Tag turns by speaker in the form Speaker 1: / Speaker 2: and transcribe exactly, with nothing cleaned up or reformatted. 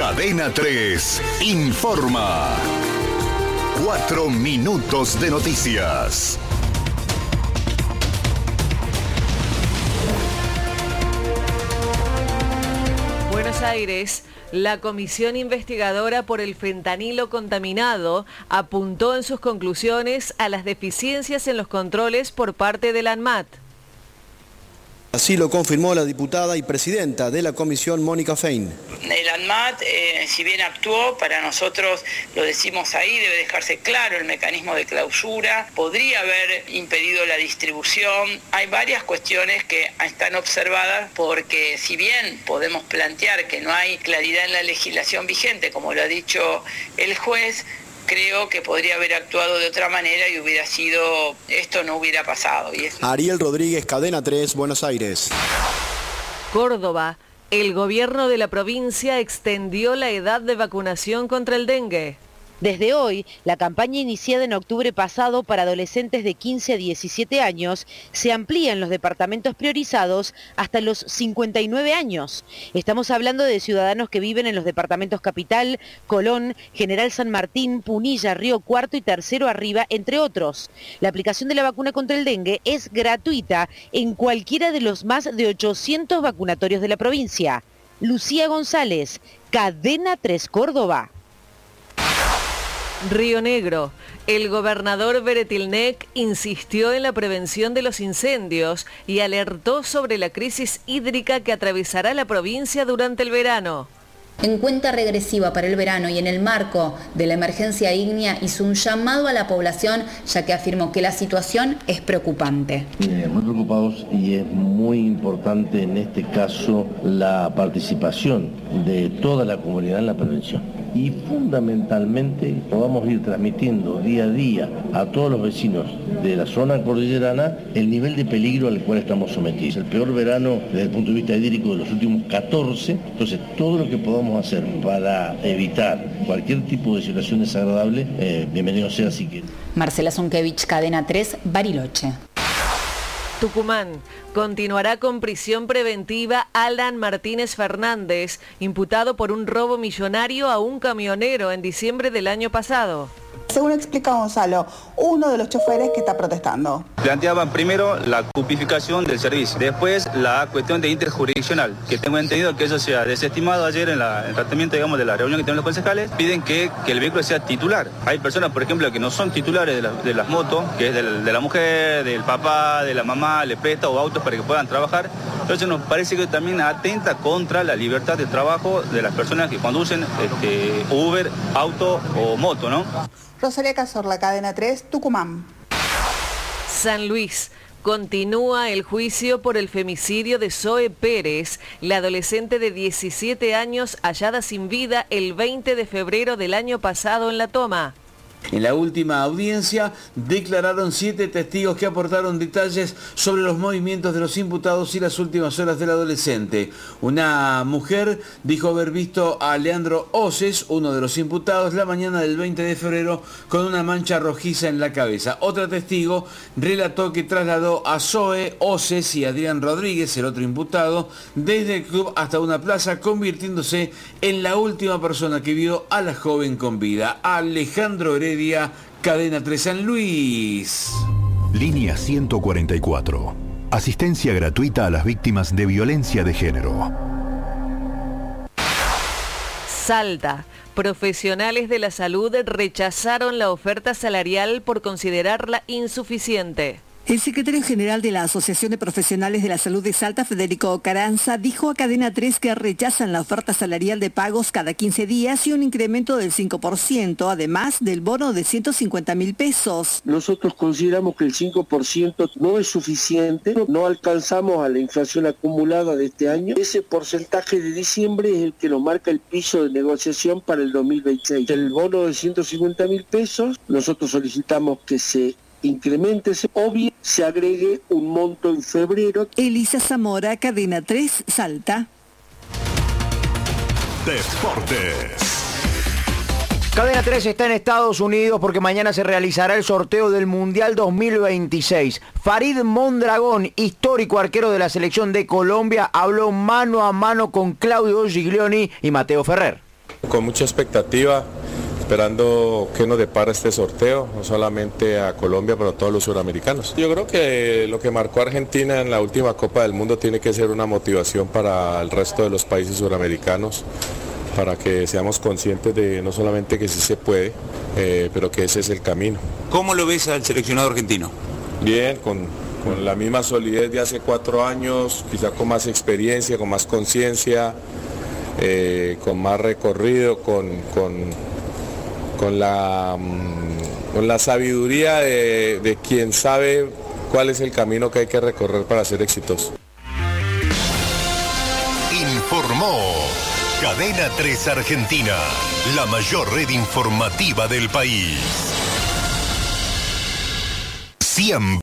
Speaker 1: Cadena tres informa. Cuatro minutos de noticias.
Speaker 2: Buenos Aires. La comisión investigadora por el fentanilo contaminado apuntó en sus conclusiones a las deficiencias en los controles por parte del ANMAT.
Speaker 3: Así lo confirmó la diputada y presidenta de la comisión, Mónica Fein.
Speaker 4: El ANMAT, eh, si bien actuó, para nosotros, lo decimos ahí, debe dejarse claro el mecanismo de clausura, podría haber impedido la distribución. Hay varias cuestiones que están observadas porque si bien podemos plantear que no hay claridad en la legislación vigente, como lo ha dicho el juez, creo que podría haber actuado de otra manera y hubiera sido, esto no hubiera pasado. Y es...
Speaker 3: Ariel Rodríguez, Cadena tres, Buenos Aires.
Speaker 2: Córdoba. El gobierno de la provincia extendió la edad de vacunación contra el dengue.
Speaker 5: Desde hoy, la campaña iniciada en octubre pasado para adolescentes de quince a diecisiete años se amplía en los departamentos priorizados hasta los cincuenta y nueve años. Estamos hablando de ciudadanos que viven en los departamentos Capital, Colón, General San Martín, Punilla, Río Cuarto y Tercero Arriba, entre otros. La aplicación de la vacuna contra el dengue es gratuita en cualquiera de los más de ochocientos vacunatorios de la provincia. Lucía González, Cadena tres Córdoba.
Speaker 2: Río Negro. El gobernador Beretilnec insistió en la prevención de los incendios y alertó sobre la crisis hídrica que atravesará la provincia durante el verano.
Speaker 6: En cuenta regresiva para el verano y en el marco de la emergencia ígnea hizo un llamado a la población, ya que afirmó que la situación es preocupante.
Speaker 7: Eh, muy preocupados, y es muy importante en este caso la participación de toda la comunidad en la prevención. Y fundamentalmente podamos ir transmitiendo día a día a todos los vecinos de la zona cordillerana el nivel de peligro al cual estamos sometidos. El peor verano desde el punto de vista hídrico de los últimos catorce, entonces todo lo que podamos hacer para evitar cualquier tipo de situación desagradable, eh, bienvenido sea. Así que...
Speaker 6: Marcela Zonkevich, Cadena tres, Bariloche.
Speaker 2: Tucumán. Continuará con prisión preventiva Alan Martínez Fernández, imputado por un robo millonario a un camionero en diciembre del año pasado.
Speaker 8: Según explica Gonzalo, uno de los choferes que está protestando.
Speaker 9: Planteaban primero la cupificación del servicio, después la cuestión de interjurisdiccional, que tengo entendido que eso se ha desestimado ayer en, la, en el tratamiento, digamos, de la reunión que tienen los concejales. Piden que, que el vehículo sea titular. Hay personas, por ejemplo, que no son titulares de, la, de las motos, que es del, de la mujer, del papá, de la mamá, le presta o autos para que puedan trabajar. Entonces nos parece que también atenta contra la libertad de trabajo de las personas que conducen este, Uber, auto o moto, ¿no?
Speaker 8: Rosalía Cazorla, Cadena tres, Tucumán.
Speaker 2: San Luis. Continúa el juicio por el femicidio de Zoe Pérez, la adolescente de diecisiete años hallada sin vida el veinte de febrero del año pasado en La Toma.
Speaker 10: En la última audiencia declararon siete testigos que aportaron detalles sobre los movimientos de los imputados y las últimas horas del adolescente. Una mujer dijo haber visto a Leandro Oces, uno de los imputados, la mañana del veinte de febrero con una mancha rojiza en la cabeza. Otra testigo relató que trasladó a Zoe, Oces y Adrián Rodríguez, el otro imputado, desde el club hasta una plaza, convirtiéndose en la última persona que vio a la joven con vida. Alejandro Heredia, Cadena tres San Luis.
Speaker 1: Línea ciento cuarenta y cuatro. Asistencia gratuita a las víctimas de violencia de género.
Speaker 2: Salta. Profesionales de la salud rechazaron la oferta salarial por considerarla insuficiente.
Speaker 11: El secretario general de la Asociación de Profesionales de la Salud de Salta, Federico Caranza, dijo a Cadena tres que rechazan la oferta salarial de pagos cada quince días y un incremento del cinco por ciento, además del bono de ciento cincuenta mil pesos.
Speaker 12: Nosotros consideramos que el cinco por ciento no es suficiente, no alcanzamos a la inflación acumulada de este año. Ese porcentaje de diciembre es el que nos marca el piso de negociación para el dos mil veintiséis. El bono de ciento cincuenta mil pesos, nosotros solicitamos que se incremente o bien se agregue un monto en febrero.
Speaker 11: Elisa Zamora, Cadena tres, Salta.
Speaker 1: Deportes.
Speaker 13: Cadena tres está en Estados Unidos porque mañana se realizará el sorteo del Mundial dos mil veintiséis. Farid Mondragón, histórico arquero de la selección de Colombia, habló mano a mano con Claudio Giglioni y Mateo Ferrer.
Speaker 14: Con mucha expectativa, esperando qué nos depara este sorteo, no solamente a Colombia, pero a todos los suramericanos. Yo creo que lo que marcó Argentina en la última Copa del Mundo tiene que ser una motivación para el resto de los países suramericanos, para que seamos conscientes de no solamente que sí se puede, eh, pero que ese es el camino.
Speaker 15: ¿Cómo lo ves al seleccionado argentino?
Speaker 14: Bien, con, con la misma solidez de hace cuatro años, quizá con más experiencia, con más conciencia, eh, con más recorrido, con, con, con, la, con la sabiduría de, de quien sabe cuál es el camino que hay que recorrer para ser exitoso.
Speaker 1: Informó Cadena tres Argentina, la mayor red informativa del país. Siempre.